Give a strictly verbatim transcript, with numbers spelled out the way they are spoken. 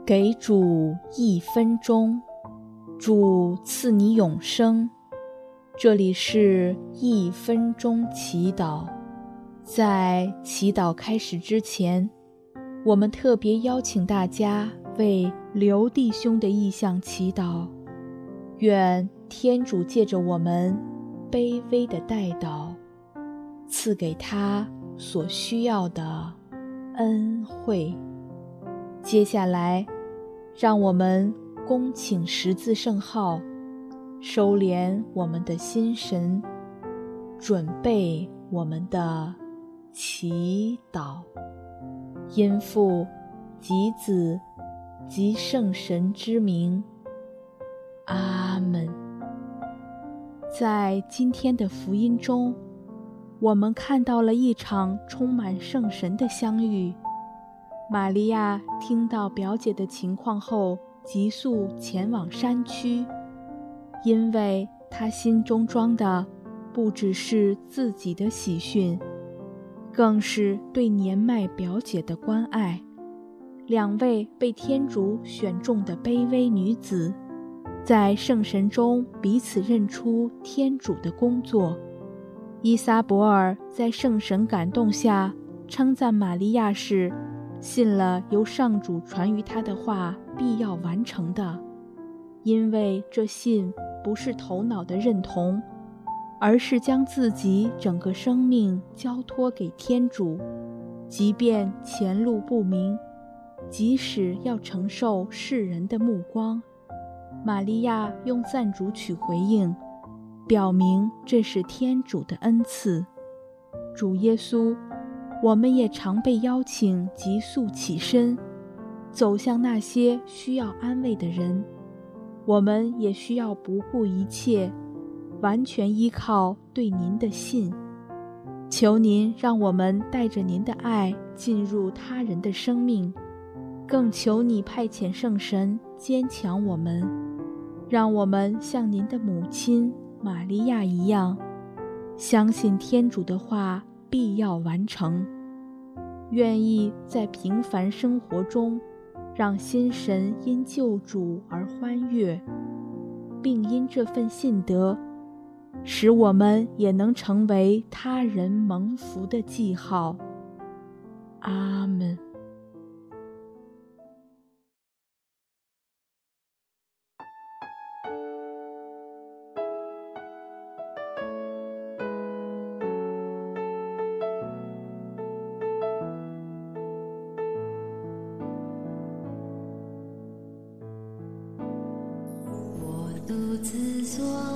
给主一分钟，主赐你永生。这里是一分钟祈祷。在祈祷开始之前，我们特别邀请大家为刘弟兄的意向祈祷，愿天主借着我们卑微的代祷，赐给他所需要的恩惠。接下来，让我们恭请十字圣号，收敛我们的心神，准备我们的祈祷。因父及子及圣神之名，阿们。在今天的福音中，我们看到了一场充满圣神的相遇。玛利亚听到表姐的情况后，急速前往山区，因为她心中装的不只是自己的喜讯，更是对年迈表姐的关爱。两位被天主选中的卑微女子，在圣神中彼此认出天主的工作。伊撒伯尔在圣神感动下称赞玛利亚是信了由上主传于他的话必要完成的，因为这信不是头脑的认同，而是将自己整个生命交托给天主，即便前路不明，即使要承受世人的目光，玛利亚用赞主曲回应，表明这是天主的恩赐。主耶稣，我们也常被邀请急速起身，走向那些需要安慰的人。我们也需要不顾一切，完全依靠对您的信。求您让我们带着您的爱进入他人的生命，更求你派遣圣神坚强我们，让我们像您的母亲玛利亚一样，相信天主的话必要完成，愿意在平凡生活中让心神因救主而欢悦，并因这份信德，使我们也能成为他人蒙福的记号。阿们。 独自坐